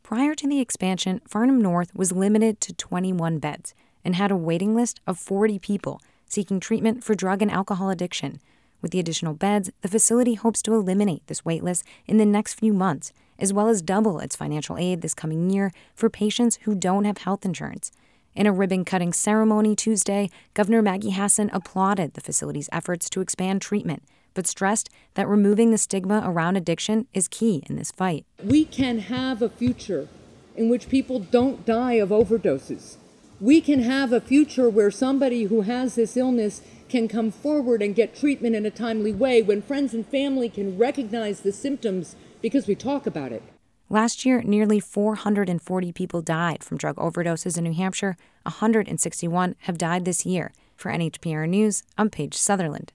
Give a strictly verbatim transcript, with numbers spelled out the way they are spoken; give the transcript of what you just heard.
Prior to the expansion, Farnham North was limited to twenty-one beds and had a waiting list of forty people seeking treatment for drug and alcohol addiction. With the additional beds, the facility hopes to eliminate this waitlist in the next few months, as well as double its financial aid this coming year for patients who don't have health insurance. In a ribbon-cutting ceremony Tuesday, Governor Maggie Hassan applauded the facility's efforts to expand treatment, but stressed that removing the stigma around addiction is key in this fight. We can have a future in which people don't die of overdoses. We can have a future where somebody who has this illness can come forward and get treatment in a timely way, when friends and family can recognize the symptoms because we talk about it. Last year, nearly four hundred forty people died from drug overdoses in New Hampshire. one hundred sixty-one have died this year. For N H P R News, I'm Paige Sutherland.